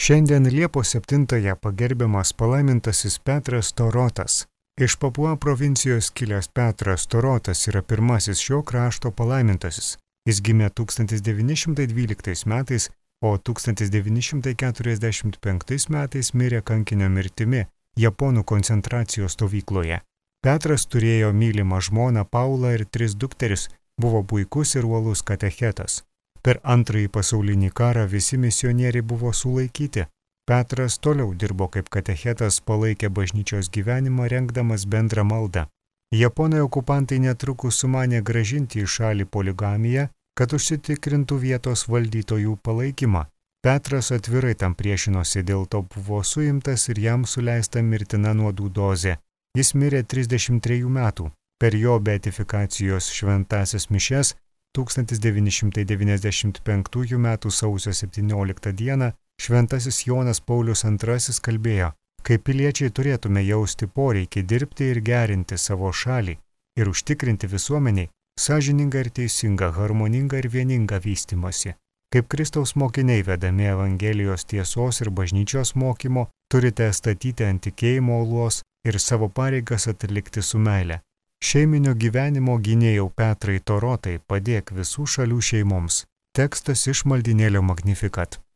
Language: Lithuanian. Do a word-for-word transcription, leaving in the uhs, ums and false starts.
Šiandien Liepos septintąją pagerbiamas palaimintasis Petras Torotas. Iš Papua provincijos kilęs Petras Torotas yra pirmasis šio krašto palaimintasis. Jis gimė tūkstantis devyni šimtai dvyliktais metais, o tūkstantis devyni šimtai keturiasdešimt penktais metais mirė kankinio mirtimi Japonų koncentracijos stovykloje. Petras turėjo mylimą žmoną Paulą ir tris dukteris, buvo puikus ir uolus katechetas. Per antrąjį pasaulinį karą visi misionieriai buvo sulaikyti. Petras toliau dirbo kaip katechetas, palaikė bažnyčios gyvenimą, rengdamas bendrą maldą. Japonai okupantai netrukus sumanė grąžinti į šalį poligamiją, kad užsitikrintų vietos valdytojų palaikymą. Petras atvirai tam priešinosi, dėl to buvo suimtas ir jam suleista mirtina nuodų dozė. Jis mirė trisdešimt trejų metų. Per jo beatifikacijos šventąsias mišias tūkstantis devyni šimtai devyniasdešimt penktųjų metų sausio septynioliktą dieną šventasis Jonas Paulius antrasis kalbėjo, kaip piliečiai turėtume jausti poreikį dirbti ir gerinti savo šalį ir užtikrinti visuomeniai sąžiningą ir teisingą, harmoningą ir vieningą vystymąsi. Kaip Kristaus mokiniai vedami Evangelijos tiesos ir bažnyčios mokymo, turite statyti ant tikėjimo uolos ir savo pareigas atlikti su meile. Šeiminio gyvenimo gynėjau Petrai Torotai, padėk visų šalių šeimoms. Tekstas iš maldynėlio Magnificat.